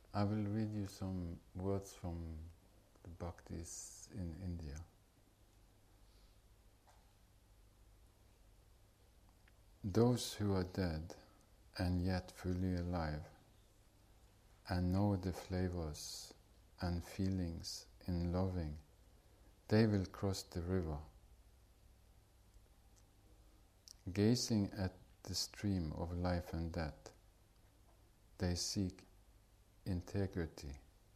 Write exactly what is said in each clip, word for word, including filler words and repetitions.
I will read you some words from the Bhaktis in India. Those who are dead and yet fully alive and know the flavors and feelings in loving, they will cross the river. Gazing at the stream of life and death, they seek integrity.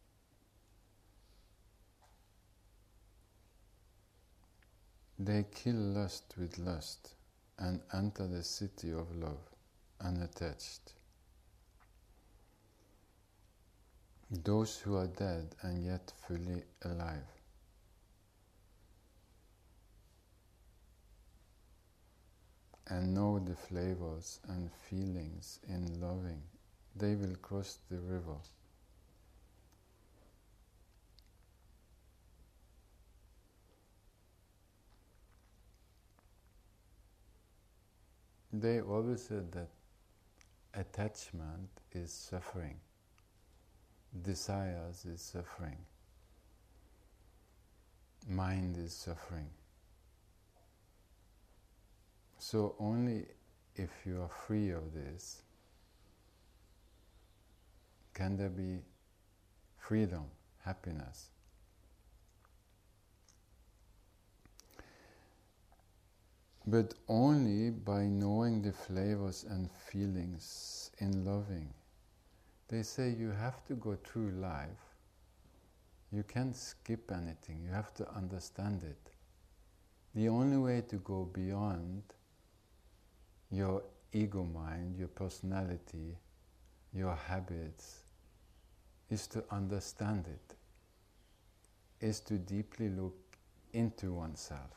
They kill lust with lust and enter the city of love, unattached. Those who are dead and yet fully alive, and know the flavors and feelings in loving, they will cross the river. They always said that attachment is suffering, desires is suffering, mind is suffering. So only if you are free of this can there be freedom, happiness. But only by knowing the flavors and feelings in loving. They say you have to go through life. You can't skip anything. You have to understand it. The only way to go beyond your ego mind, your personality, your habits, is to understand it, is to deeply look into oneself.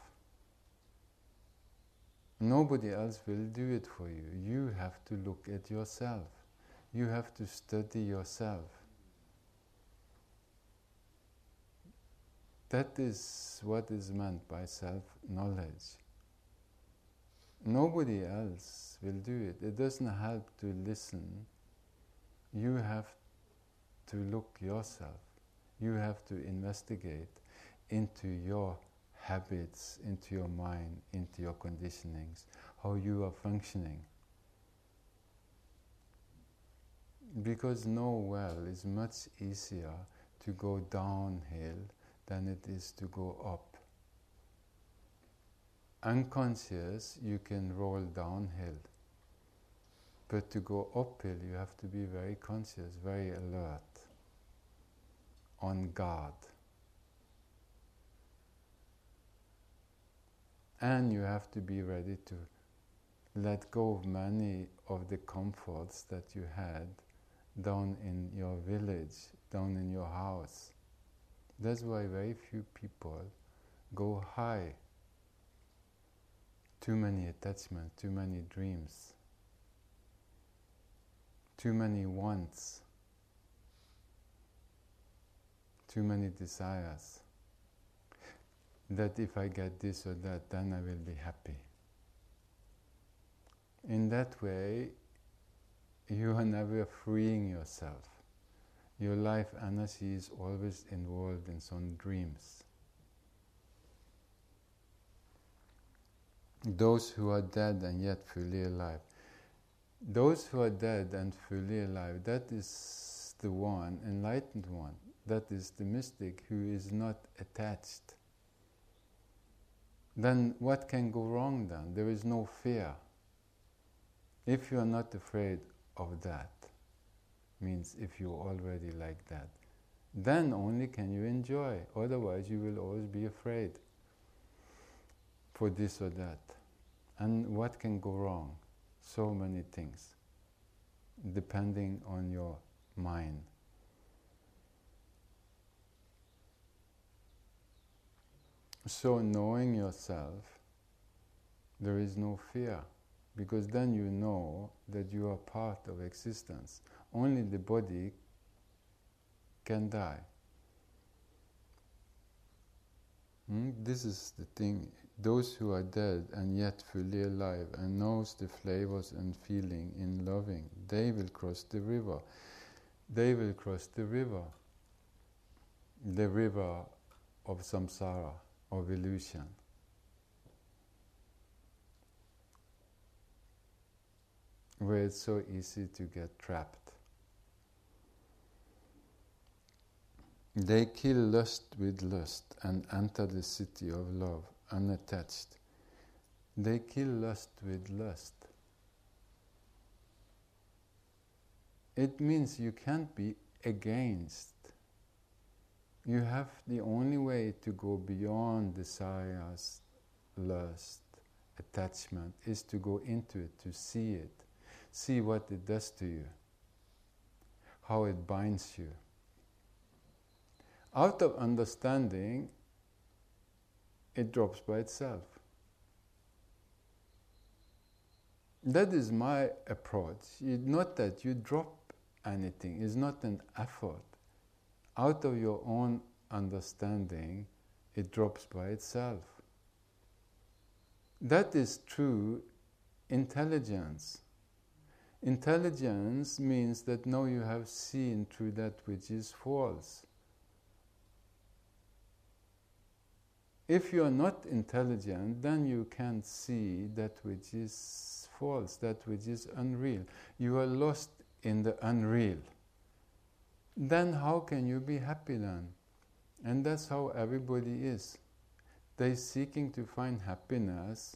Nobody else will do it for you. You have to look at yourself. You have to study yourself. That is what is meant by self-knowledge. Nobody else will do it. It doesn't help to listen. You have to look yourself. You have to investigate into your habits, into your mind, into your conditionings, how you are functioning. Because know well it's much easier to go downhill than it is to go up. Unconscious, you can roll downhill. But to go uphill, you have to be very conscious, very alert, on guard. And you have to be ready to let go of many of the comforts that you had down in your village, down in your house. That's why very few people go high. Too many attachments, too many dreams, too many wants, too many desires. That if I get this or that, then I will be happy. In that way, you are never freeing yourself. Your life energy is always involved in some dreams. Those who are dead and yet fully alive. Those who are dead and fully alive, that is the one, enlightened one. That is the mystic who is not attached. Then what can go wrong then? There is no fear. If you are not afraid of that, means if you're already like that, then only can you enjoy. Otherwise you will always be afraid for this or that. And what can go wrong? So many things, depending on your mind. So knowing yourself, there is no fear, because then you know that you are part of existence. Only the body can die. Hmm? This is the thing. Those who are dead and yet fully alive and knows the flavors and feeling in loving, they will cross the river. they will cross the river, the river of samsara, of illusion. Where it's so easy to get trapped. They kill lust with lust and enter the city of love, unattached. They kill lust with lust. It means you can't be against. You have the only way to go beyond desires, lust, attachment, is to go into it, to see it. See what it does to you, how it binds you. Out of understanding, it drops by itself. That is my approach. It's not that you drop anything, it's not an effort. Out of your own understanding, it drops by itself. That is true intelligence. Intelligence means that now you have seen through that which is false. If you are not intelligent, then you can't see that which is false, that which is unreal. You are lost in the unreal. Then how can you be happy then? And that's how everybody is. They're seeking to find happiness,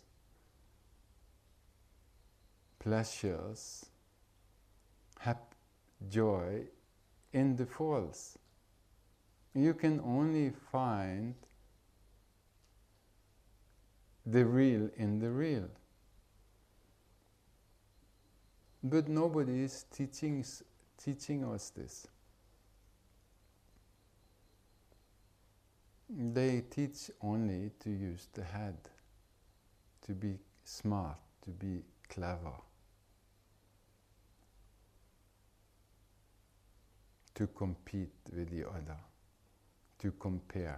pleasures, hap- joy in the false. You can only find the real in the real. But nobody is teaching, teaching us this. They teach only to use the head, to be smart, to be clever, to compete with the other, to compare.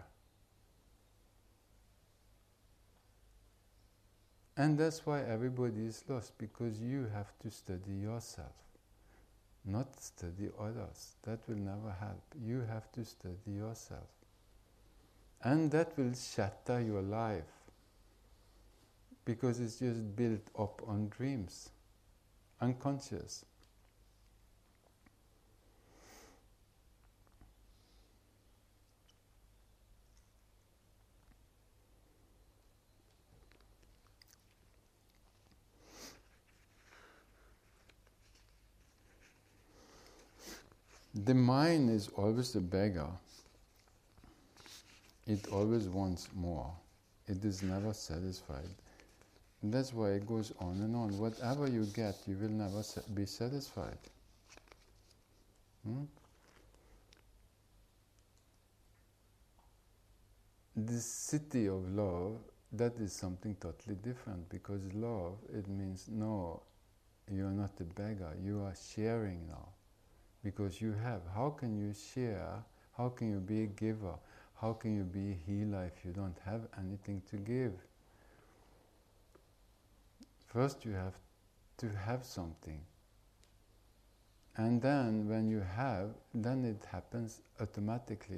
And that's why everybody is lost, because you have to study yourself, not study others. That will never help. You have to study yourself. And that will shatter your life, because it's just built up on dreams, unconscious. The mind is always a beggar. It always wants more. It is never satisfied. And that's why it goes on and on. Whatever you get, you will never be satisfied. Hmm? This city of love, that is something totally different, because love, it means, no, you are not a beggar, you are sharing now. Because you have. How can you share? How can you be a giver? How can you be a healer if you don't have anything to give? First you have to have something. And then when you have, then it happens automatically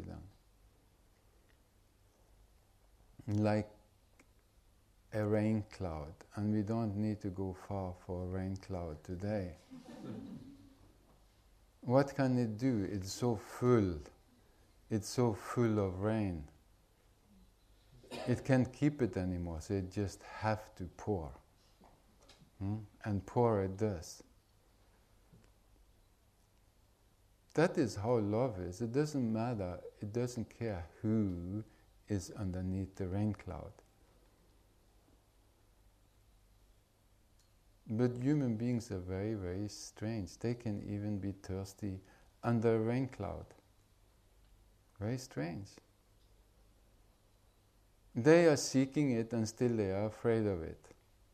then. Like a rain cloud. And we don't need to go far for a rain cloud today. What can it do? It's so full. It's so full of rain. It can't keep it anymore, so it just have to pour. Hmm? And pour it does. That is how love is. It doesn't matter, it doesn't care who is underneath the rain cloud. But human beings are very, very strange. They can even be thirsty under a rain cloud. Very strange. They are seeking it and still they are afraid of it.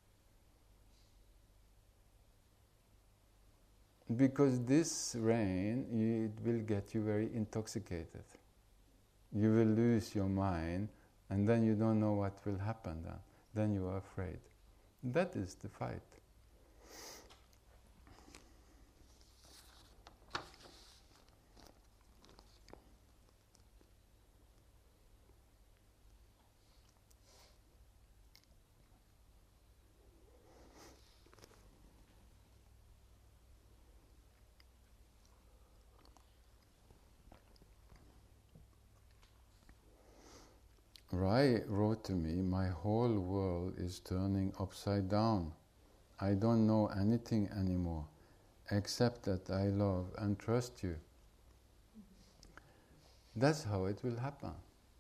Because this rain, it will get you very intoxicated. You will lose your mind and then you don't know what will happen then. Then you are afraid. That is the fight. Rai wrote to me, my whole world is turning upside down. I don't know anything anymore, except that I love and trust you. That's how it will happen.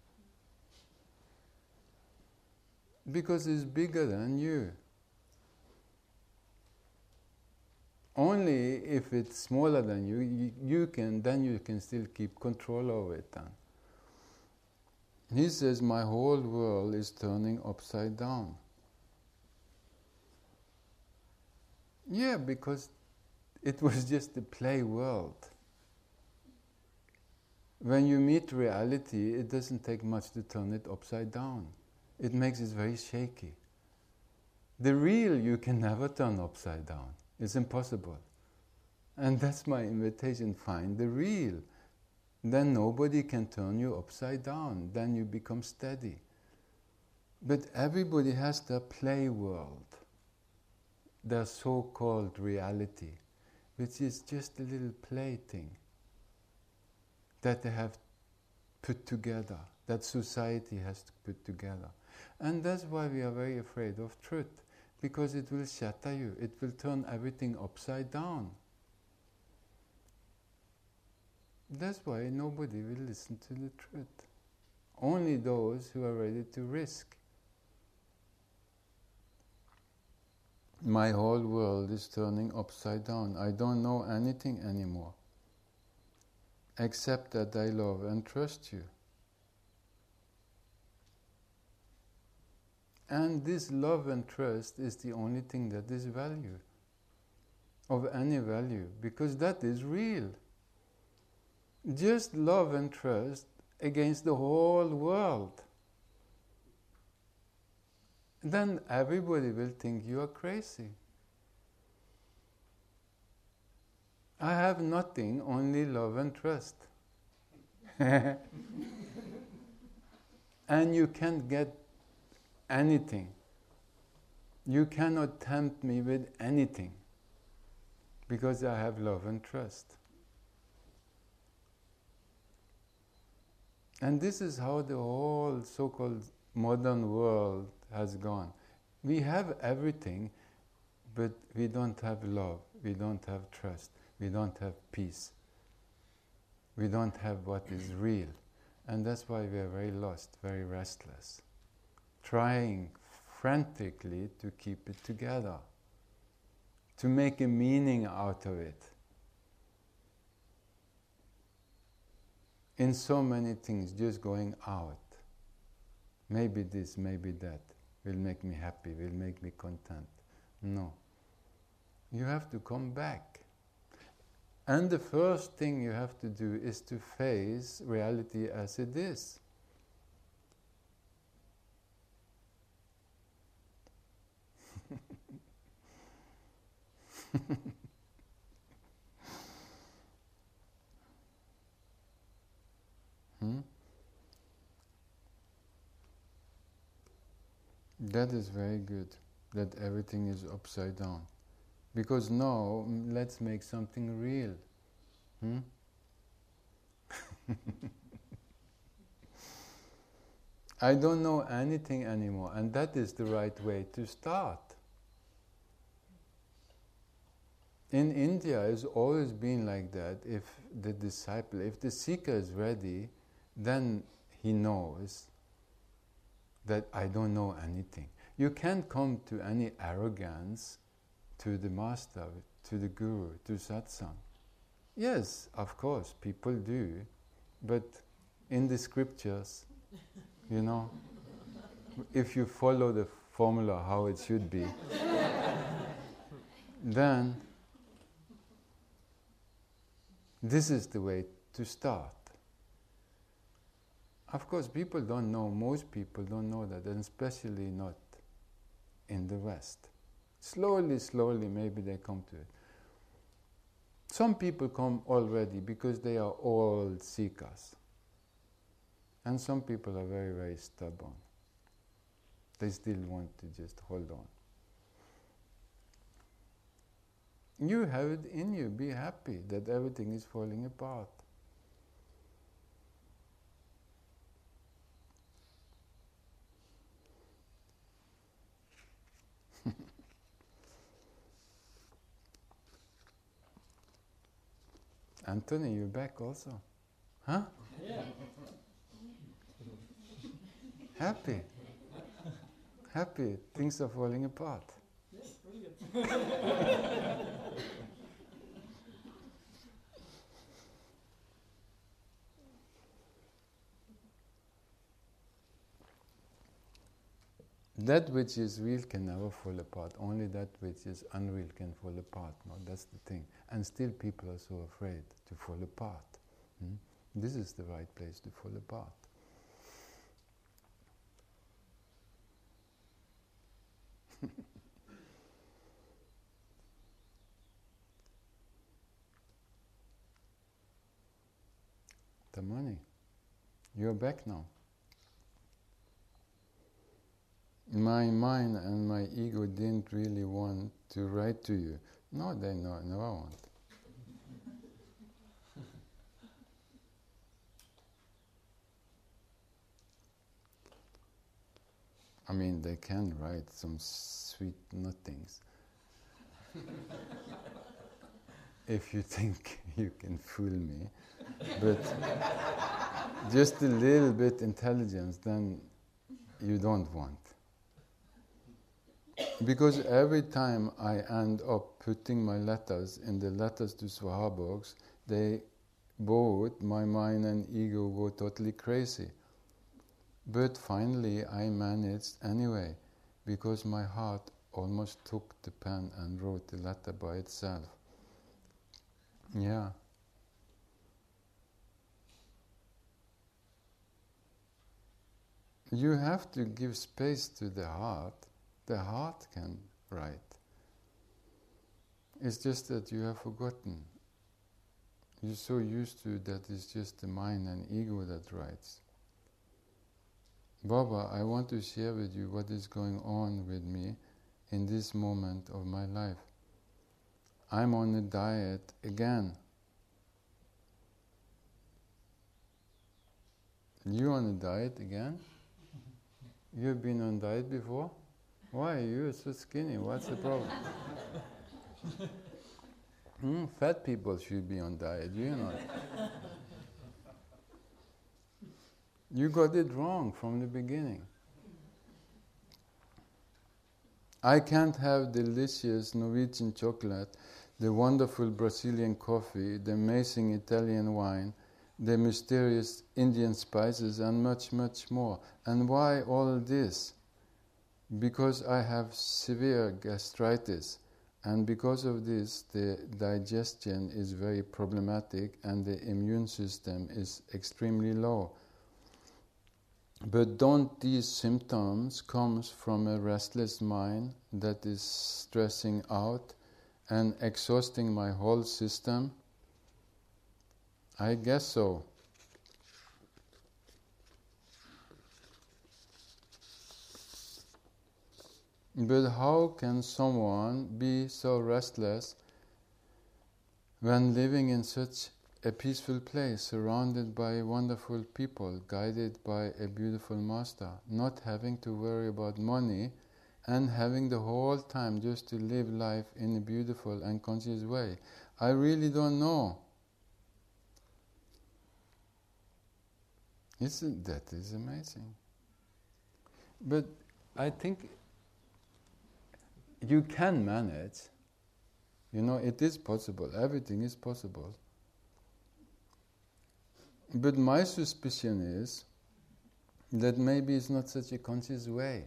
Because it's bigger than you. Only if it's smaller than you, you, you can, then you can still keep control over it then. He says, my whole world is turning upside down. Yeah, because it was just a play world. When you meet reality, it doesn't take much to turn it upside down. It makes it very shaky. The real you can never turn upside down. It's impossible. And that's my invitation, find the real. Then nobody can turn you upside down. Then you become steady. But everybody has their play world, their so-called reality, which is just a little plaything that they have put together, that society has put together. And that's why we are very afraid of truth, because it will shatter you, it will turn everything upside down. That's why nobody will listen to the truth. Only those who are ready to risk. My whole world is turning upside down. I don't know anything anymore, except that I love and trust you. And this love and trust is the only thing that is value, of any value, because that is real. Just love and trust against the whole world. Then everybody will think you are crazy. I have nothing, only love and trust. And you can't get anything. You cannot tempt me with anything, because I have love and trust. And this is how the whole so-called modern world has gone. We have everything, but we don't have love, we don't have trust, we don't have peace. We don't have what is real. And that's why we are very lost, very restless, trying frantically to keep it together, to make a meaning out of it. In so many things, just going out. Maybe this, maybe that will make me happy, will make me content. No. You have to come back. And the first thing you have to do is to face reality as it is. Hmm? That is very good, that everything is upside down. Because now, let's make something real. Hmm? I don't know anything anymore, and that is the right way to start. In India, it's always been like that. If the disciple, if the seeker is ready, then he knows that I don't know anything. You can't come to any arrogance to the master, to the guru, to satsang. Yes, of course, people do, but in the scriptures, you know, if you follow the formula how it should be, then this is the way to start. Of course, people don't know, most people don't know that, and especially not in the West. Slowly, slowly, maybe they come to it. Some people come already because they are all seekers. And some people are very, very stubborn. They still want to just hold on. You have it in you. Be happy that everything is falling apart. Anthony, you're back also. Huh? Yeah. Happy. Happy. Things are falling apart. Yes, brilliant. That which is real can never fall apart. Only that which is unreal can fall apart. No, that's the thing. And still people are so afraid to fall apart. Hmm? This is the right place to fall apart. The money. You're back now. My mind and my ego didn't really want to write to you. No, they no, never want. I mean, they can write some sweet nothings. If you think you can fool me. But just a little bit intelligence, then you don't want. Because every time I end up putting my letters in the letters to Swaha box, they both, my mind and ego, go totally crazy. But finally I managed anyway, because my heart almost took the pen and wrote the letter by itself. Yeah. You have to give space to the heart. The heart can write. It's just that you have forgotten. You're so used to that it's just the mind and ego that writes. Baba, I want to share with you what is going on with me in this moment of my life. I'm on a diet again. You on a diet again? You've been on diet before? Why? You're so skinny. What's the problem? hmm? Fat people should be on diet, you know. You got it wrong from the beginning. I can't have delicious Norwegian chocolate, the wonderful Brazilian coffee, the amazing Italian wine, the mysterious Indian spices, and much, much more. And why all this? Because I have severe gastritis, and because of this the digestion is very problematic and the immune system is extremely low. But don't these symptoms come from a restless mind that is stressing out and exhausting my whole system? I guess so. But how can someone be so restless when living in such a peaceful place, surrounded by wonderful people, guided by a beautiful master, not having to worry about money and having the whole time just to live life in a beautiful and conscious way? I really don't know. Isn't that is amazing? But I think you can manage. You know, it is possible. Everything is possible. But my suspicion is that maybe it's not such a conscious way.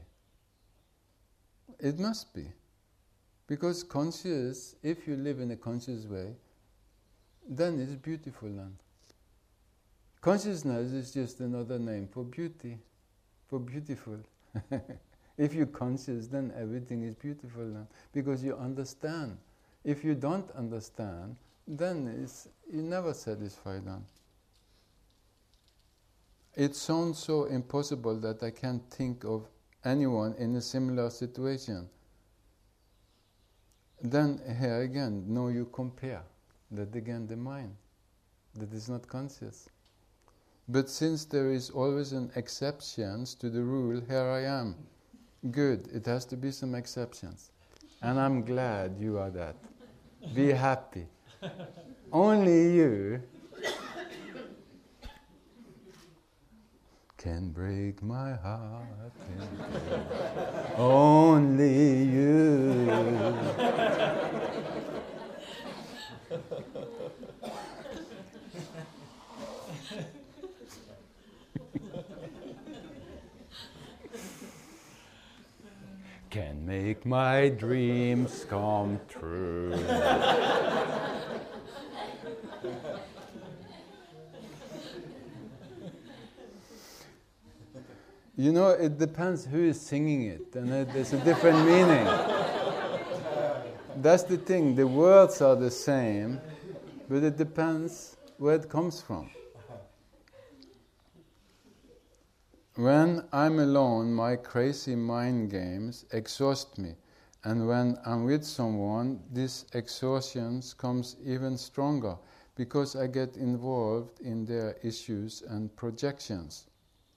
It must be. Because conscious, if you live in a conscious way, then it's beautiful land. Consciousness is just another name for beauty, for beautiful. If you're conscious, then everything is beautiful then, because you understand. If you don't understand, then it's, you're never satisfied then. It sounds so impossible that I can't think of anyone in a similar situation. Then here again, no, you compare. That again the mind, that is not conscious. But since there is always an exception to the rule, here I am. Good, it has to be some exceptions. And I'm glad you are that. Be happy. Only you can break my heart. Only you. Can make my dreams come true. You know, it depends who is singing it, and it, there's a different meaning. That's the thing, the words are the same, but it depends where it comes from. When I'm alone, my crazy mind games exhaust me, and when I'm with someone, this exhaustion comes even stronger, because I get involved in their issues and projections.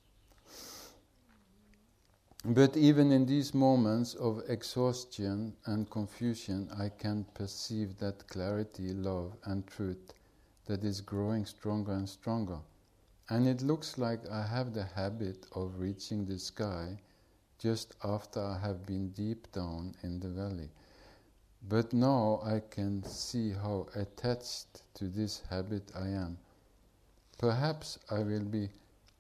But even in these moments of exhaustion and confusion, I can perceive that clarity, love, and truth that is growing stronger and stronger. And it looks like I have the habit of reaching the sky just after I have been deep down in the valley. But now I can see how attached to this habit I am. Perhaps I will be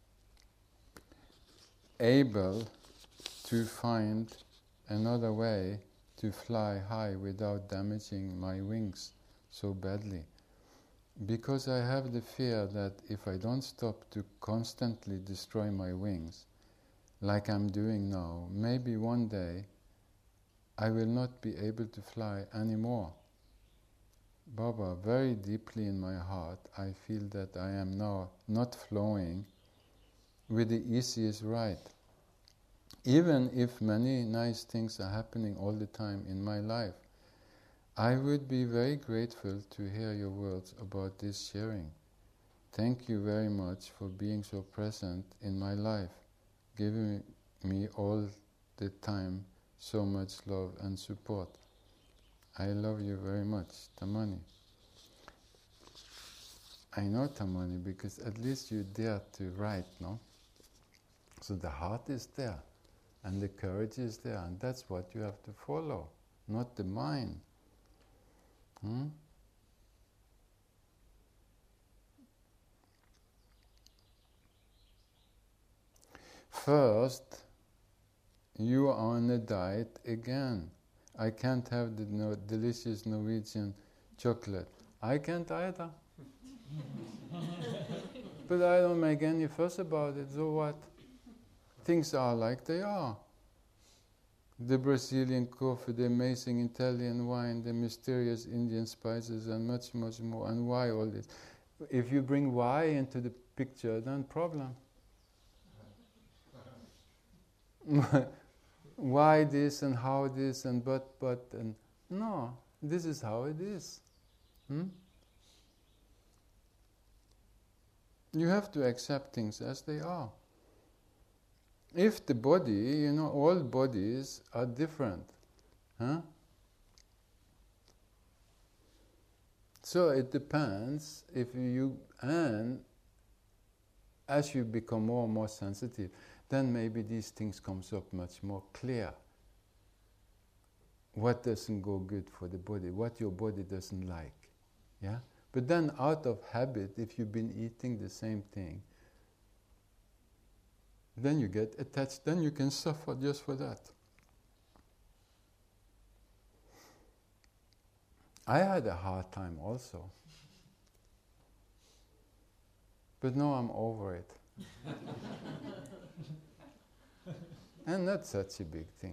able to find another way to fly high without damaging my wings so badly. Because I have the fear that if I don't stop to constantly destroy my wings, like I'm doing now, maybe one day I will not be able to fly anymore. Baba, very deeply in my heart, I feel that I am now not flowing with the easiest ride. Even if many nice things are happening all the time in my life, I would be very grateful to hear your words about this sharing. Thank you very much for being so present in my life, giving me all the time so much love and support. I love you very much, Tamani. I know, Tamani, because at least you dare to write, no? So the heart is there, and the courage is there, and that's what you have to follow, not the mind. Hmm? First, you are on a diet again. I can't have the no- delicious Norwegian chocolate. I can't either. But I don't make any fuss about it, so what? Things are like they are. The Brazilian coffee, the amazing Italian wine, the mysterious Indian spices, and much, much more. And why all this? If you bring why into the picture, then problem. Why this and how this and but, but, and no, this is how it is. Hmm? You have to accept things as they are. If the body, you know, all bodies are different. Huh? So it depends if you, and as you become more and more sensitive, then maybe these things comes up much more clear. What doesn't go good for the body, what your body doesn't like. Yeah? But then out of habit, if you've been eating the same thing, then you get attached, then you can suffer just for that. I had a hard time also. But now I'm over it. And not such a big thing.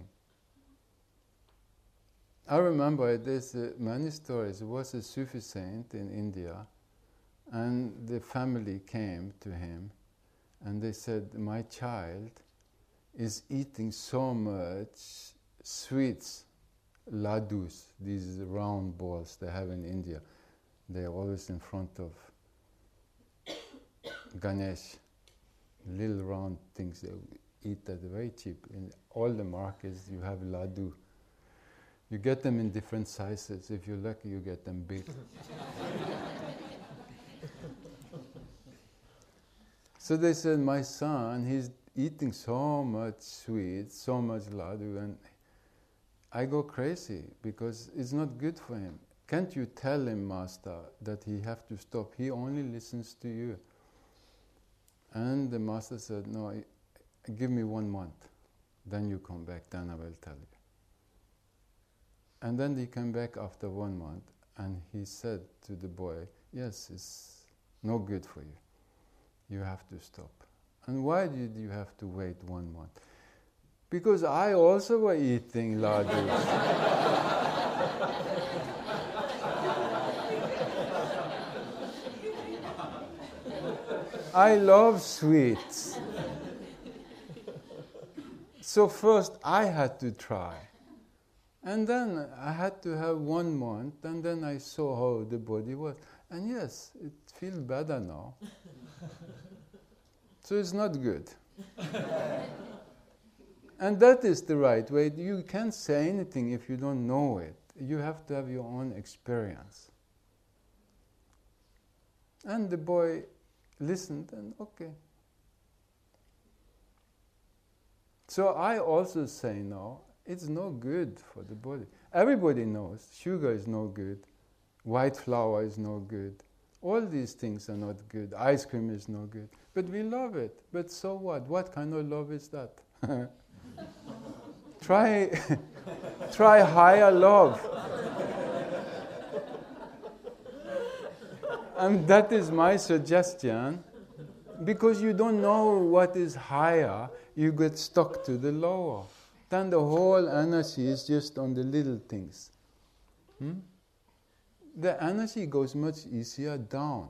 I remember there's uh, many stories. There was a Sufi saint in India, and the family came to him, and they said, my child is eating so much sweets, ladus, these round balls they have in India. They are always in front of Ganesh, little round things they eat that are very cheap. In all the markets you have laddu. You get them in different sizes. If you're lucky, you get them big. So they said, my son, he's eating so much sweets, so much laddu, and I go crazy because it's not good for him. Can't you tell him, Master, that he have to stop? He only listens to you. And the Master said, no, give me one month. Then you come back, then I will tell you. And then he came back after one month, and he said to the boy, yes, it's no good for you. You have to stop. And why did you have to wait one month? Because I also were eating ladus. I love sweets. So first I had to try. And then I had to have one month, and then I saw how the body was. And yes, it feels better now. So it's not good. And that is the right way. You can't say anything if you don't know it. You have to have your own experience. And the boy listened, and okay. So I also say now, it's no good for the body. Everybody knows sugar is no good, white flour is no good, all these things are not good, ice cream is no good, but we love it. But so what? What kind of love is that? try, try higher love. And that is my suggestion. Because you don't know what is higher, you get stuck to the lower. Then the whole energy is just on the little things. Hmm? The energy goes much easier down.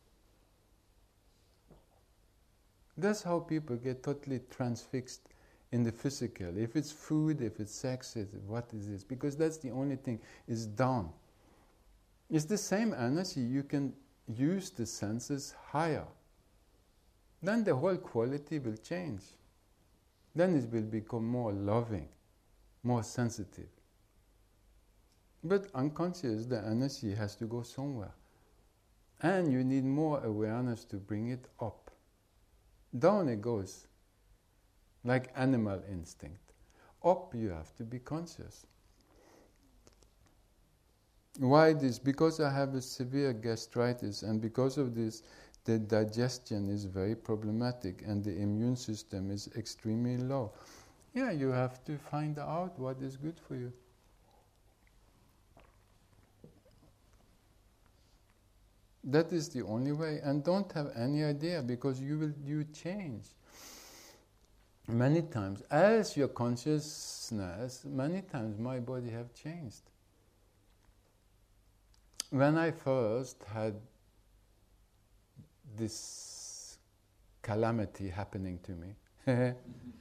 That's how people get totally transfixed in the physical. If it's food, if it's sex, it's what is this? Because that's the only thing, is down. It's the same energy, you can use the senses higher. Then the whole quality will change. Then it will become more loving, more sensitive. But unconscious, the energy has to go somewhere. And you need more awareness to bring it up. Down it goes, like animal instinct. Up you have to be conscious. Why this? Because I have a severe gastritis, and because of this, the digestion is very problematic and the immune system is extremely low. Yeah, you have to find out what is good for you. That is the only way. And don't have any idea, because you will you change. Many times, as your consciousness, many times my body have changed. When I first had this calamity happening to me,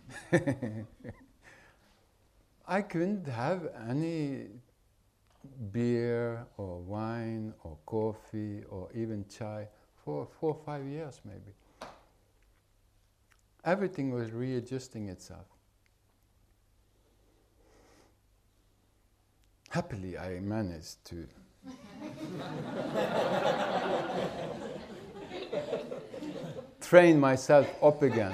I couldn't have any beer or wine or coffee or even chai for four or five years maybe. Everything was readjusting itself. Happily, I managed to train myself up again.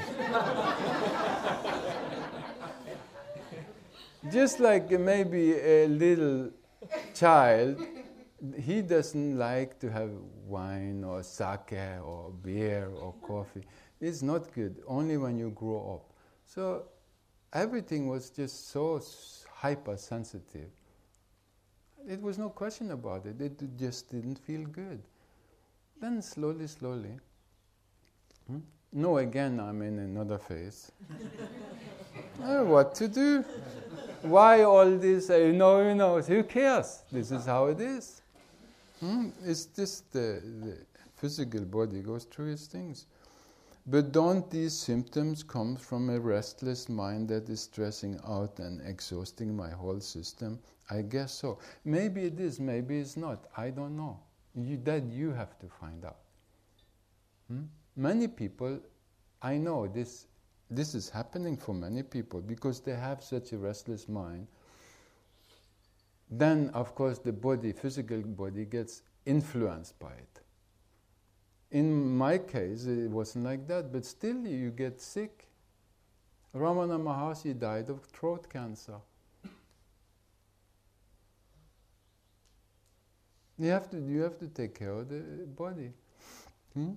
Just like maybe a little child, he doesn't like to have wine or sake or beer or coffee. It's not good, only when you grow up. So everything was just so hypersensitive. It was no question about it. It just didn't feel good. Then slowly, slowly, hmm? No, again I'm in another phase. uh, what to do? Why all this? Uh, no, you know, who cares? This is how it is. Hmm? It's just the, the physical body goes through its things. But don't these symptoms come from a restless mind that is stressing out and exhausting my whole system? I guess so. Maybe it is, maybe it's not. I don't know. You, that you have to find out. Hmm? Many people, I know this, this is happening for many people because they have such a restless mind then of course the body, physical body, gets influenced by it. In my case, it wasn't like that, but still you get sick. Ramana Maharshi died of throat cancer. You have to, you have to take care of the body. Hmm?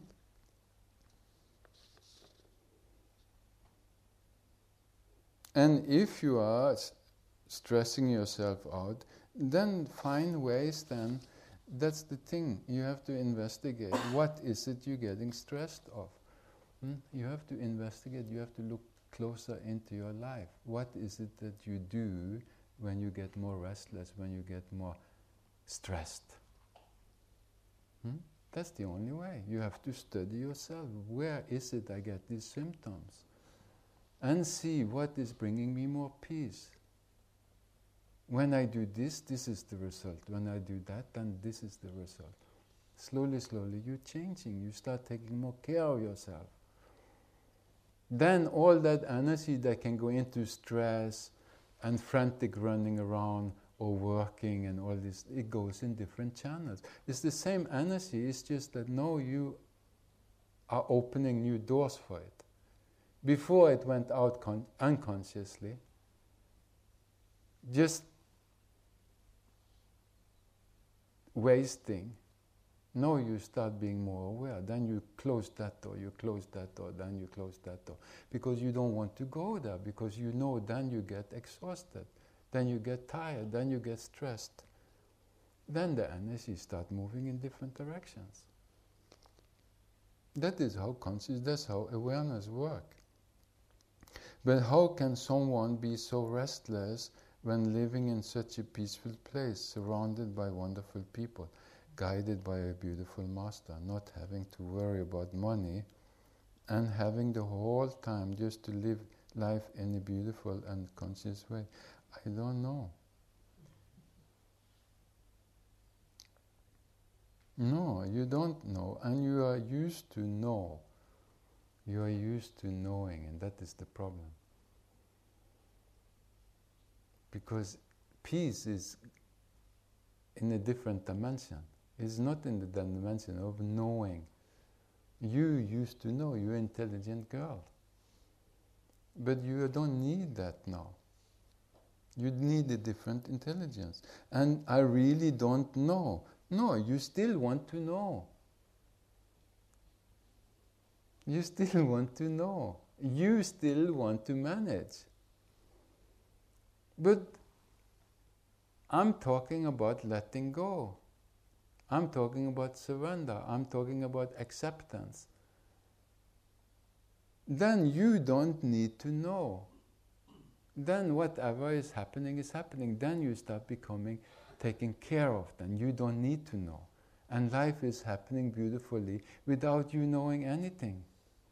And if you are s- stressing yourself out, then find ways then, that's the thing, you have to investigate. What is it you're getting stressed of? Hmm? You have to investigate, you have to look closer into your life. What is it that you do when you get more restless, when you get more stressed? Hmm? That's the only way. You have to study yourself. Where is it I get these symptoms? And see what is bringing me more peace. When I do this, this is the result. When I do that, then this is the result. Slowly, slowly, you're changing. You start taking more care of yourself. Then all that energy that can go into stress and frantic running around or working and all this, it goes in different channels. It's the same energy, it's just that now you are opening new doors for it. Before it went out con- unconsciously, just wasting. Now you start being more aware. Then you close that door, you close that door, then you close that door. Because you don't want to go there, because you know then you get exhausted, then you get tired, then you get stressed. Then the energy starts moving in different directions. That is how conscious, that's how awareness works. But how can someone be so restless when living in such a peaceful place, surrounded by wonderful people, guided by a beautiful master, not having to worry about money, and having the whole time just to live life in a beautiful and conscious way? I don't know. No, you don't know, and you are used to know. You are used to knowing, and that is the problem. Because peace is in a different dimension. It's not in the dimension of knowing. You used to know, you're an intelligent girl. But you don't need that now. You need a different intelligence. And I really don't know. No, you still want to know. You still want to know. You still want to manage. But I'm talking about letting go. I'm talking about surrender. I'm talking about acceptance. Then you don't need to know. Then whatever is happening is happening. Then you start becoming taken care of. Then you don't need to know. And life is happening beautifully without you knowing anything.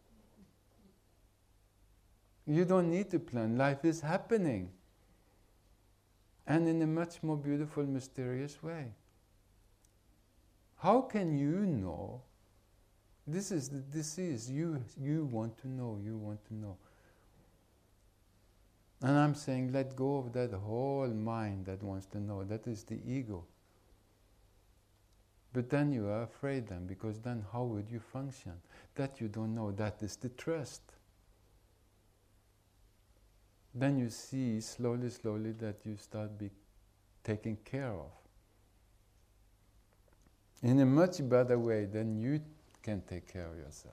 You don't need to plan. Life is happening. And in a much more beautiful, mysterious way. How can you know? This is the disease. You, you want to know, you want to know. And I'm saying let go of that whole mind that wants to know. That is the ego. But then you are afraid then, because then how would you function? That you don't know, that is the trust. Then you see slowly, slowly that you start being taken care of. In a much better way than you can take care of yourself.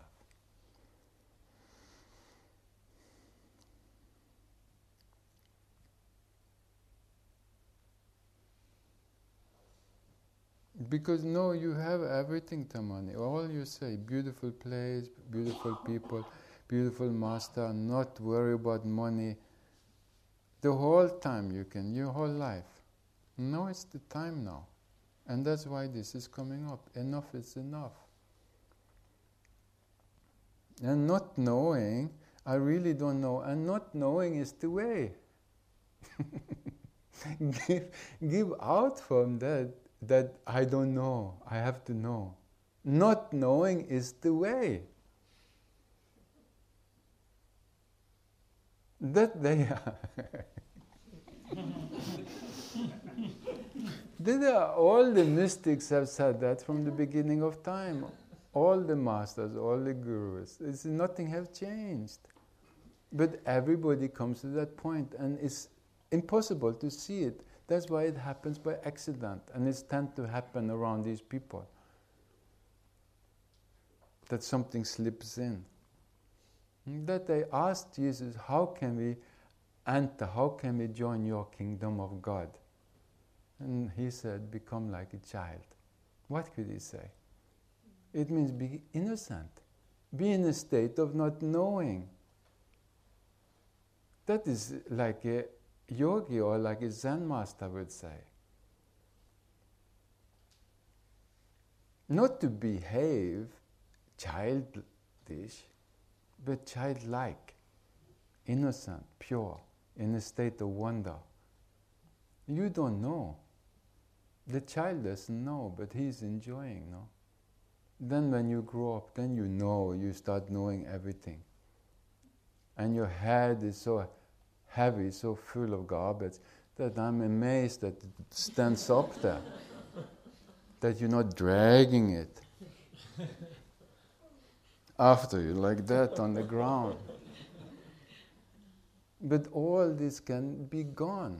Because no, you have everything, Tamani. All you say, beautiful place, beautiful people, beautiful master, not worry about money. The whole time you can, your whole life. Now it's the time now. And that's why this is coming up. Enough is enough. And not knowing, I really don't know. And not knowing is the way. give, give out from that, that I don't know, I have to know. Not knowing is the way. That they are. All the mystics have said that from the beginning of time. All the masters, all the gurus. It's, nothing have changed. But everybody comes to that point, and it's impossible to see it. That's why it happens by accident, and it tends to happen around these people. That something slips in. That I asked Jesus, how can we enter, how can we join your kingdom of God? And he said, become like a child. What could he say? It means be innocent. Be in a state of not knowing. That is like a yogi or like a Zen master would say. Not to behave childish, but childlike, innocent, pure, in a state of wonder. You don't know. The child doesn't know, but he's enjoying, no? Then when you grow up, then you know, you start knowing everything. And your head is so heavy, so full of garbage, that I'm amazed that it stands up there. That you're not dragging it after you like that on the ground. But all this can be gone.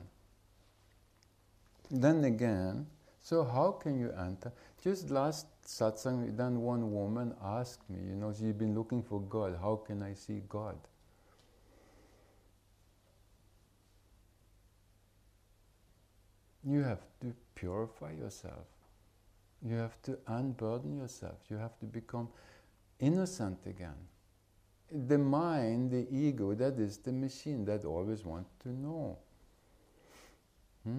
Then again, so how can you enter? Just last satsang, then one woman asked me, you know, she's been looking for God. How can I see God? You have to purify yourself. You have to unburden yourself. You have to become innocent again. The mind, the ego, that is the machine that always wants to know. Hmm?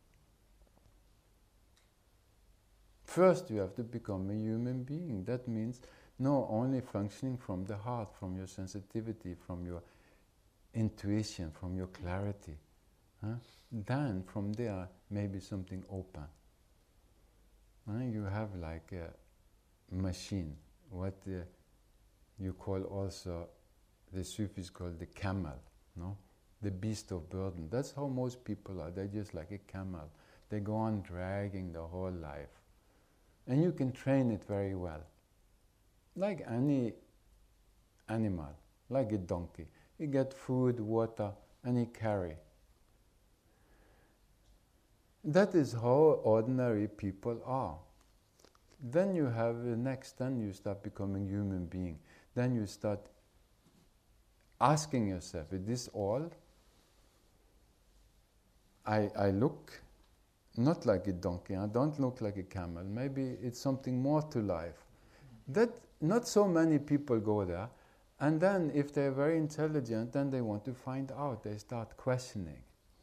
First, you have to become a human being. That means no, only functioning from the heart, from your sensitivity, from your intuition, from your clarity. Huh? Then, from there, maybe something open. Huh? You have like a machine, what uh, you call also, the Sufis call the camel, no? The beast of burden. That's how most people are. They're just like a camel. They go on dragging the whole life. And you can train it very well. Like any animal, like a donkey. You get food, water, and you carry. That is how ordinary people are. Then you have the next, then you start becoming human being. Then you start asking yourself, is this all? I, I look not like a donkey, I don't look like a camel. Maybe it's something more to life. That not so many people go there. And then if they're very intelligent, then they want to find out. They start questioning.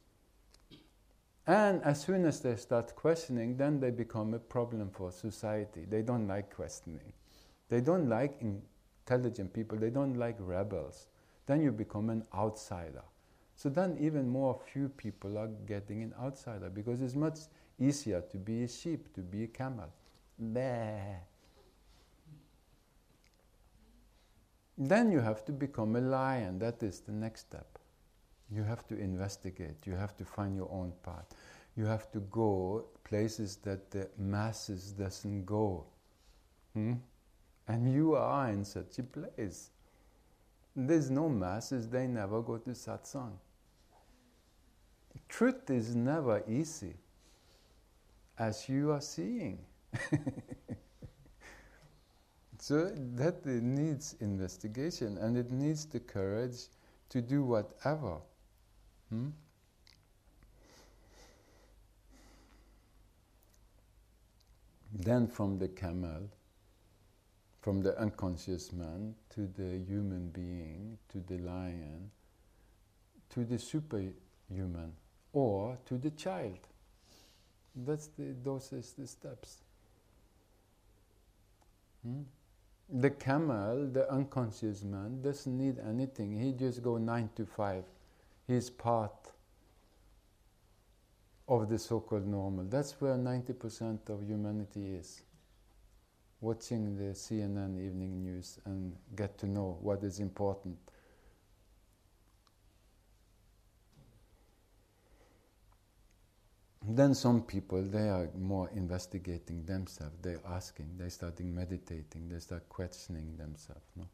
And as soon as they start questioning, then they become a problem for society. They don't like questioning. They don't like intelligent people. They don't like rebels. Then you become an outsider. So then even more few people are getting an outsider, because it's much easier to be a sheep, to be a camel. Bleh. Then you have to become a lion. That is the next step. You have to investigate. You have to find your own path. You have to go places that the masses doesn't go. Hmm? And you are in such a place. There's no masses. They never go to satsang. Truth is never easy, as you are seeing. So that it needs investigation, and it needs the courage to do whatever. Hmm? Then from the camel, from the unconscious man, to the human being, to the lion, to the superhuman, or to the child. That's the, those are the steps. Hmm? The camel, the unconscious man, doesn't need anything. He just go nine to five. He's part of the so-called normal. That's where ninety percent of humanity is. Watching the C N N evening news and get to know what is important. Then some people, they are more investigating themselves. They're asking, they're starting meditating, they start questioning themselves. No?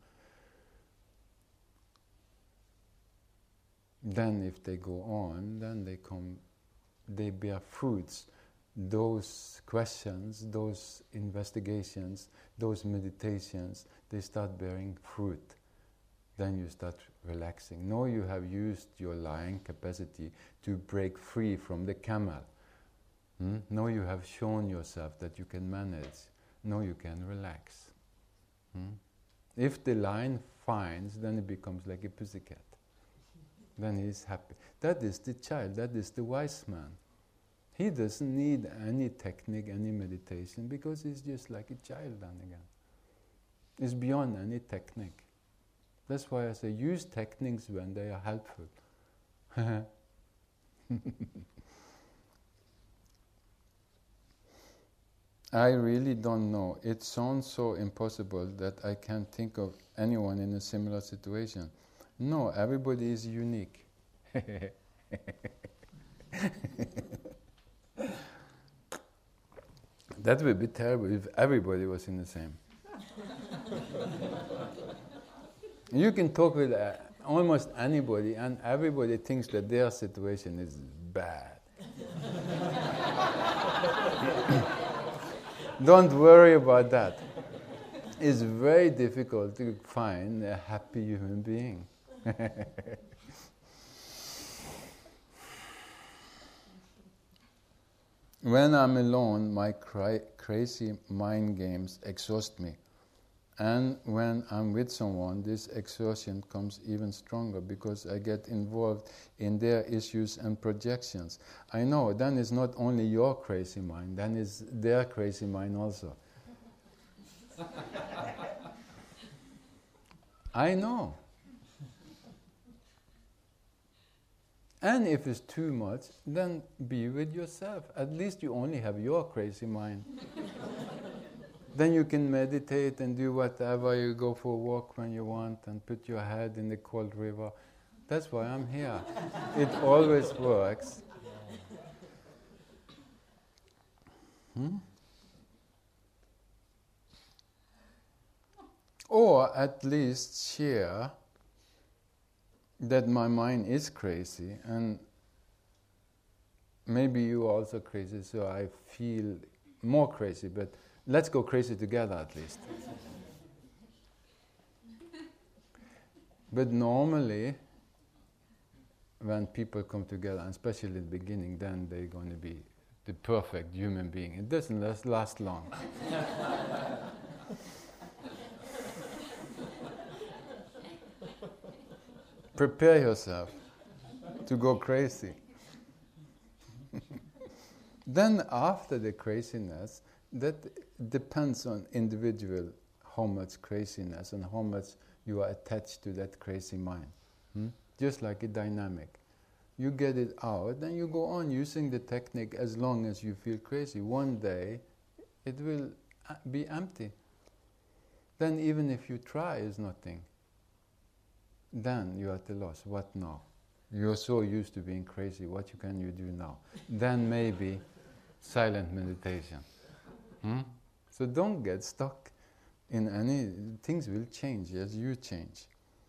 Then if they go on, then they come, they bear fruits. Those questions, those investigations, those meditations, they start bearing fruit. Then you start relaxing. Now you have used your lying capacity to break free from the camel. Hmm? Now you have shown yourself that you can manage. Now you can relax. Hmm? If the lion finds, then it becomes like a pussycat. Then he is happy. That is the child, that is the wise man. He doesn't need any technique, any meditation, because he's just like a child then again. It's beyond any technique. That's why I say use techniques when they are helpful. I really don't know. It sounds so impossible that I can't think of anyone in a similar situation. No, everybody is unique. That would be terrible if everybody was in the same. You can talk with uh, almost anybody and everybody thinks that their situation is bad. Don't worry about that. It's very difficult to find a happy human being. When I'm alone, my cra- crazy mind games exhaust me. And when I'm with someone, this exhaustion comes even stronger because I get involved in their issues and projections. I know, then it's not only your crazy mind, then it's their crazy mind also. I know. And if it's too much, then be with yourself. At least you only have your crazy mind. Then you can meditate and do whatever. You go for a walk when you want and put your head in the cold river. That's why I'm here. It always works. Hmm? Or at least share that my mind is crazy and maybe you are also crazy, so I feel more crazy, but let's go crazy together at least. But normally, when people come together, and especially at the beginning, then they're going to be the perfect human being. It doesn't last, last long. Prepare yourself to go crazy. Then after the craziness, that depends on individual, how much craziness and how much you are attached to that crazy mind. Hmm? Just like a dynamic. You get it out, then you go on using the technique as long as you feel crazy. One day, it will be empty. Then even if you try, it's nothing. Then you're at a loss. What now? You're so used to being crazy. What can you do now? Then maybe silent meditation. Hmm? So don't get stuck in any... Things will change as you change.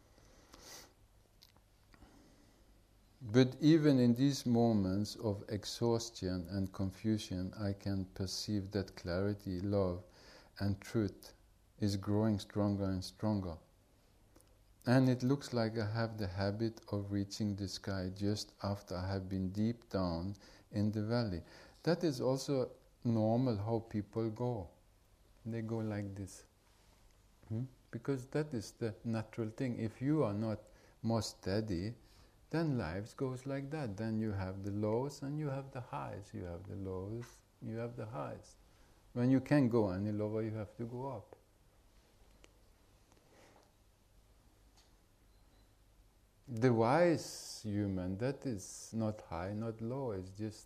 But even in these moments of exhaustion and confusion, I can perceive that clarity, love, and truth is growing stronger and stronger. And it looks like I have the habit of reaching the sky just after I have been deep down in the valley. That is also normal how people go. They go like this. Hmm? Because that is the natural thing. If you are not more steady, then life goes like that. Then you have the lows and you have the highs. You have the lows, you have the highs. When you can't go any lower, you have to go up. The wise human, that is not high, not low, it's just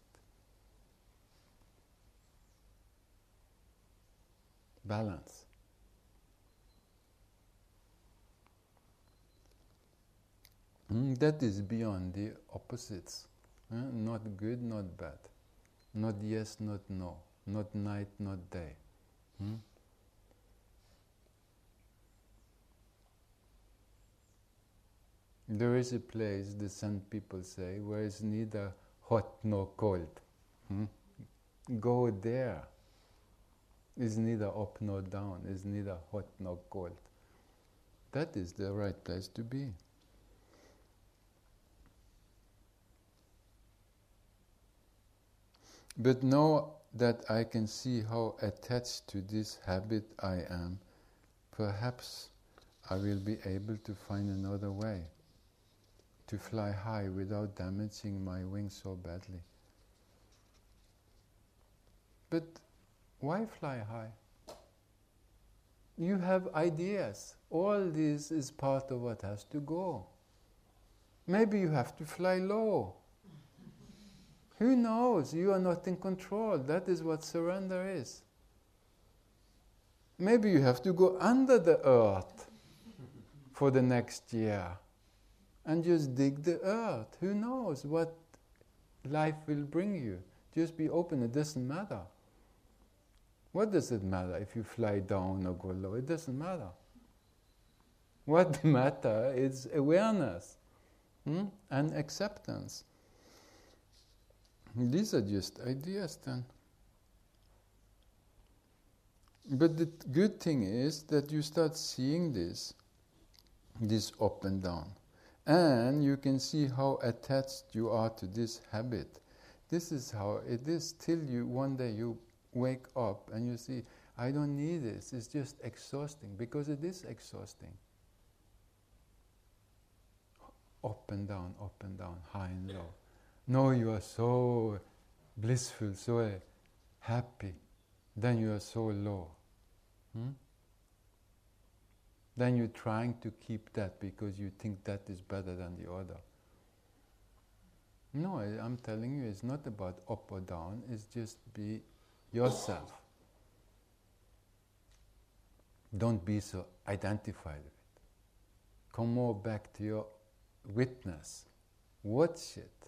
balance. Mm, that is beyond the opposites. Eh? Not good, not bad. Not yes, not no. Not night, not day. Hmm? There is a place, the Zen people say, where it's neither hot nor cold. Hmm? Go there. It's neither up nor down. It's neither hot nor cold. That is the right place to be. But now that I can see how attached to this habit I am, perhaps I will be able to find another way to fly high without damaging my wings so badly. But why fly high? You have ideas. All this is part of what has to go. Maybe you have to fly low. Who knows? You are not in control. That is what surrender is. Maybe you have to go under the earth for the next year and just dig the earth. Who knows what life will bring you? Just be open. It doesn't matter. What does it matter if you fly down or go low? It doesn't matter. What matters is awareness hmm? and acceptance. These are just ideas then. But the good thing is that you start seeing this, this up and down. And you can see how attached you are to this habit. This is how it is till you one day you wake up and you see, I don't need this, it's just exhausting, because it is exhausting. Up and down, up and down, high and low. No, you are so blissful, so happy. Then you are so low. Hmm? Then you're trying to keep that because you think that is better than the other. No, I, I'm telling you, it's not about up or down. It's just be yourself. Don't be so identified with it. Come more back to your witness. Watch it.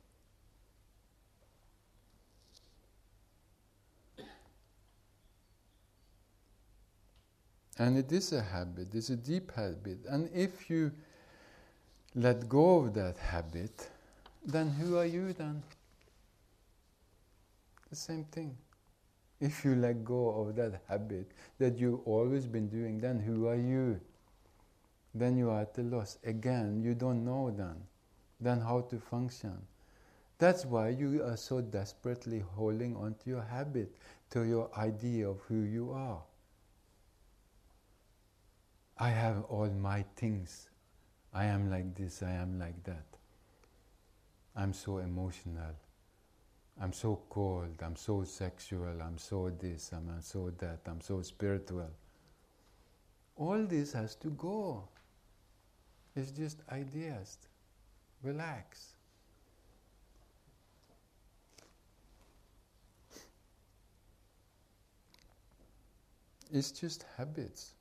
And it is a habit, it's a deep habit. And if you let go of that habit, then who are you then? The same thing. If you let go of that habit that you've always been doing, then who are you? Then you are at a loss. Again, you don't know then. Then how to function. That's why you are so desperately holding on to your habit, to your idea of who you are. I have all my things. I am like this, I am like that. I'm so emotional. I'm so cold, I'm so sexual, I'm so this, I'm so that, I'm so spiritual. All this has to go. It's just ideas. Relax. It's just habits.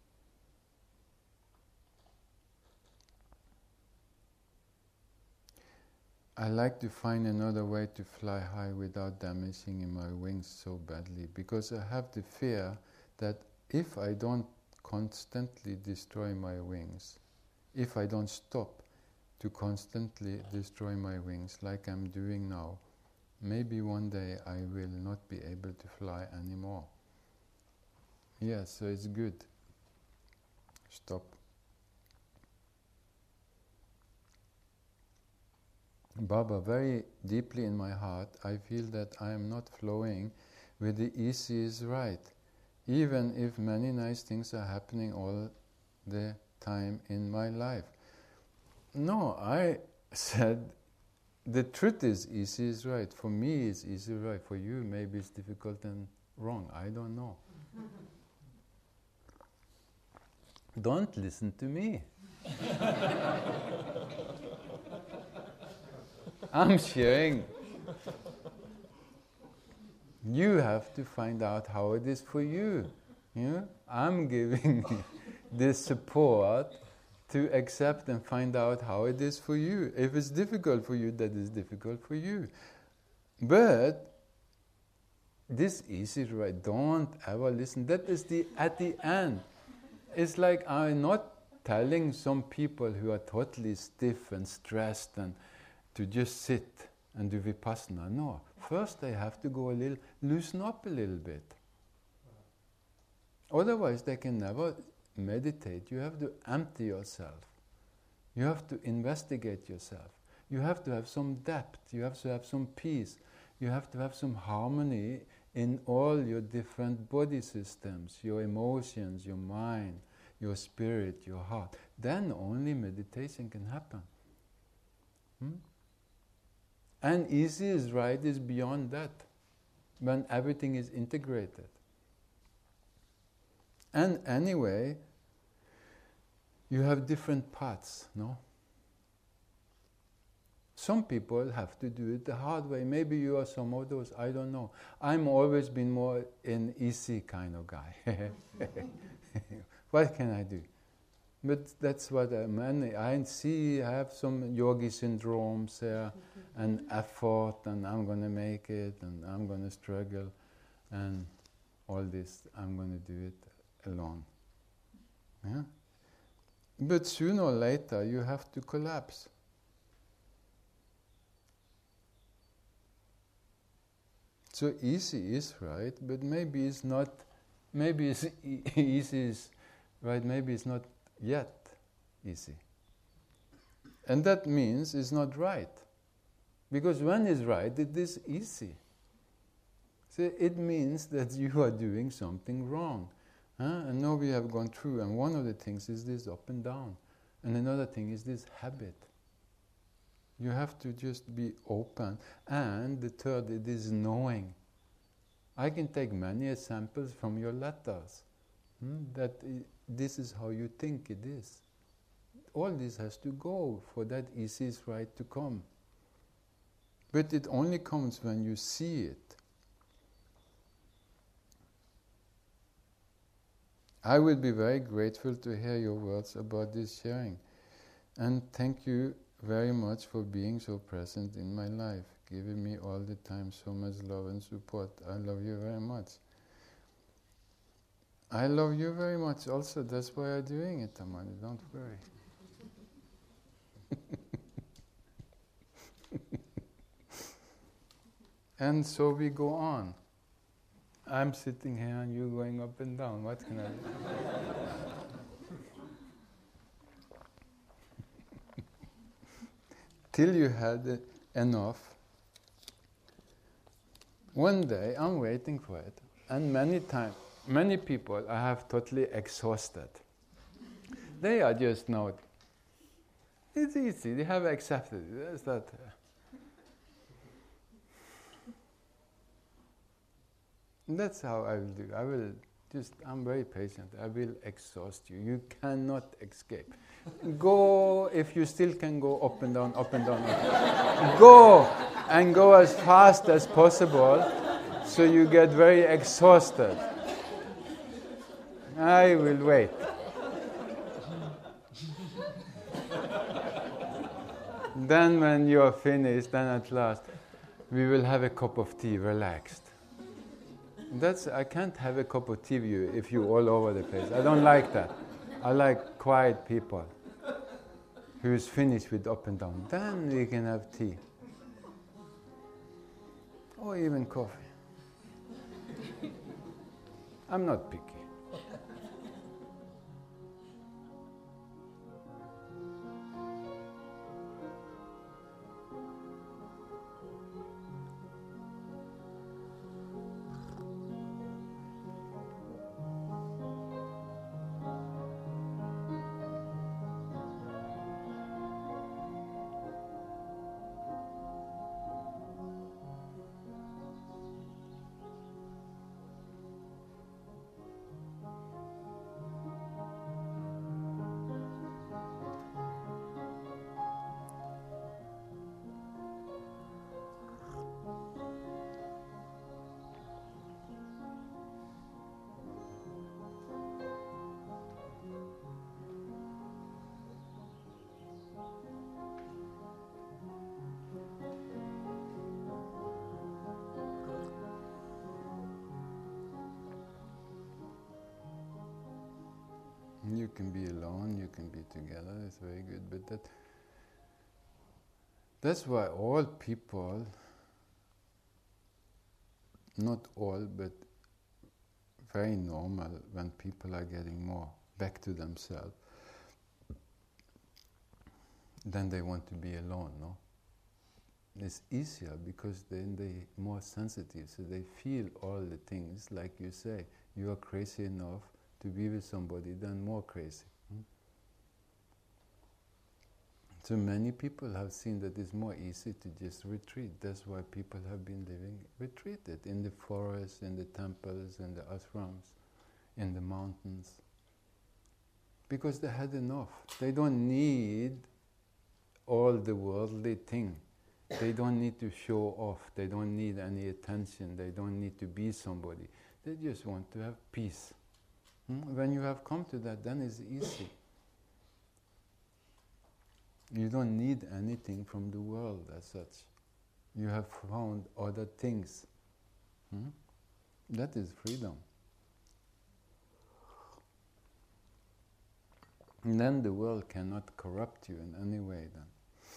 I like to find another way to fly high without damaging in my wings so badly, because I have the fear that if I don't constantly destroy my wings, if I don't stop to constantly destroy my wings like I'm doing now, maybe one day I will not be able to fly anymore. Yes, so it's good. Stop. Baba, very deeply in my heart, I feel that I am not flowing with the easiest right, even if many nice things are happening all the time in my life. No, I said the truth is easy is right. For me it's easy right. For you maybe it's difficult and wrong. I don't know. Don't listen to me. I'm sharing. You have to find out how it is for you. You know? I'm giving this support to accept and find out how it is for you. If it's difficult for you, that is difficult for you. But this easy, right? Don't ever listen. That is the at the end. It's like I'm not telling some people who are totally stiff and stressed and to just sit and do vipassana. No. First they have to go a little, loosen up a little bit. Otherwise they can never meditate. You have to empty yourself. You have to investigate yourself. You have to have some depth. You have to have some peace. You have to have some harmony in all your different body systems, your emotions, your mind, your spirit, your heart. Then only meditation can happen. Hmm? And easy is right is beyond that, when everything is integrated. And anyway, you have different paths, no? Some people have to do it the hard way. Maybe you are some of those, I don't know. I'm always been more an easy kind of guy. What can I do? But that's what I mean. I see I have some yogi syndromes there, uh, and effort, and I'm going to make it, and I'm going to struggle, and all this, I'm going to do it alone. Yeah? But sooner or later, you have to collapse. So easy is right, but maybe it's not, maybe it's e- easy is right, maybe it's not yet easy. And that means it's not right. Because when it's right, it is easy. So it means that you are doing something wrong. Huh? And now we have gone through, and one of the things is this up and down. And another thing is this habit. You have to just be open. And the third, it is knowing. I can take many examples from your letters. Hmm? That I- this is how you think it is. All this has to go for that easy is right to come. But it only comes when you see it. I would be very grateful to hear your words about this sharing. And thank you very much for being so present in my life, giving me all the time so much love and support. I love you very much. I love you very much also. That's why I'm doing it, Amani. Don't worry. And so we go on. I'm sitting here and you going up and down. What can I do? Till you had enough. One day I'm waiting for it, and many times, many people I have totally exhausted. They are just not. It's easy. They have accepted it. That's that. Uh, that's how I will do. I will just. I'm very patient. I will exhaust you. You cannot escape. Go if you still can go up and down, up and down. Up. Go and go as fast as possible, so you get very exhausted. I will wait. Then when you are finished, then at last, we will have a cup of tea, relaxed. That's I can't have a cup of tea with you if you're all over the place. I don't like that. I like quiet people who is finished with up and down. Then we can have tea. Or even coffee. I'm not picky. You can be alone, you can be together, it's very good. But that that's why all people, not all, but very normal when people are getting more back to themselves, then they want to be alone, no? It's easier because then they're more sensitive, so they feel all the things, like you say, you are crazy enough to be with somebody, then more crazy. Hmm? So many people have seen that it's more easy to just retreat. That's why people have been living retreated in the forests, in the temples, in the ashrams, in the mountains. Because they had enough. They don't need all the worldly thing. They don't need to show off. They don't need any attention. They don't need to be somebody. They just want to have peace. Hmm? When you have come to that, then it's easy. You don't need anything from the world as such. You have found other things. Hmm? That is freedom. And then the world cannot corrupt you in any way then.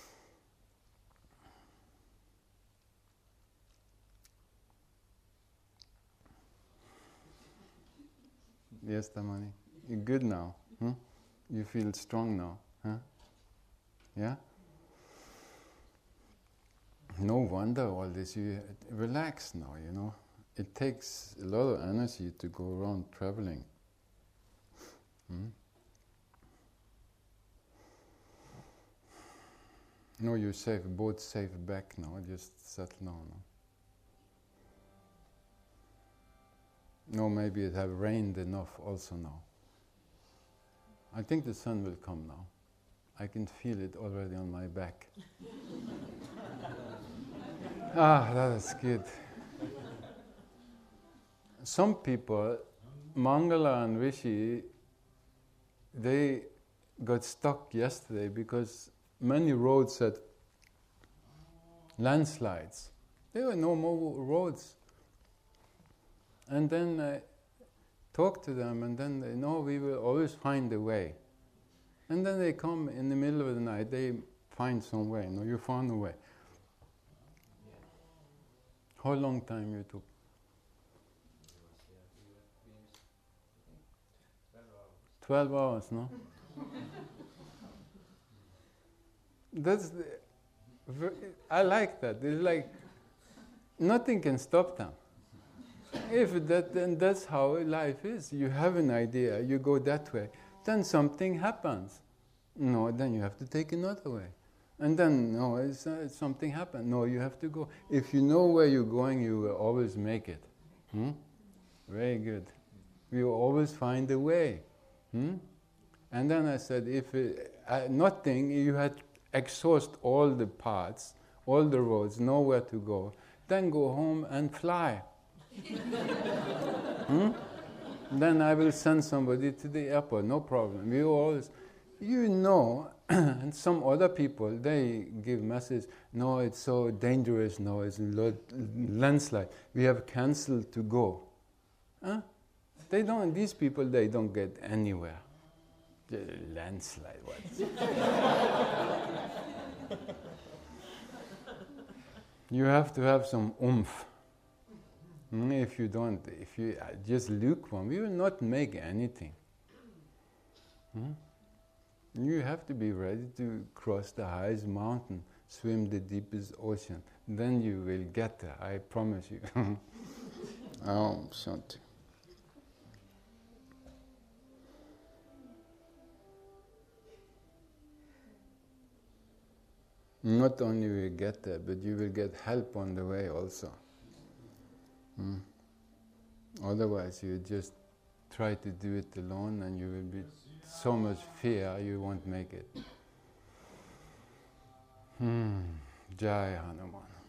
Yes, Tamani? You're good now? Huh? You feel strong now? Huh? Yeah? No wonder all this. You relax now, you know. It takes a lot of energy to go around traveling. Hmm? No, you're safe, both safe back now. Just settle down now. No, maybe it have rained enough also now. I think the sun will come now. I can feel it already on my back. Ah, that is good. Some people, Mangala and Rishi, they got stuck yesterday because many roads had landslides. There were no more roads. And then I talk to them, and then they know we will always find a way. And then they come in the middle of the night, they find some way. No, you found a way. How long time you took? Twelve hours, no? That's the, I like that. It's like nothing can stop them. If that, then that's how life is. You have an idea, you go that way, then something happens. No, then you have to take another way. And then, no, it's, uh, something happened. No, you have to go. If you know where you're going, you will always make it. Hmm? Very good. You will always find a way. Hmm? And then I said, if it, uh, nothing, you had exhaust all the paths, all the roads, know where to go, then go home and fly. hmm? Then I will send somebody to the airport, no problem. You always, you know, and some other people, they give message, no, it's so dangerous, no, it's a landslide. We have cancelled to go. Huh? They don't, these people, they don't get anywhere. The landslide, what? You have to have some oomph. If you don't, if you just lukewarm, you will not make anything. Hmm? You have to be ready to cross the highest mountain, swim the deepest ocean. Then you will get there, I promise you. Om Shanti. Not only will you get there, but you will get help on the way also. Hmm? Otherwise, you just try to do it alone, and you will be so much fear you won't make it. Hmm. Jai Hanuman.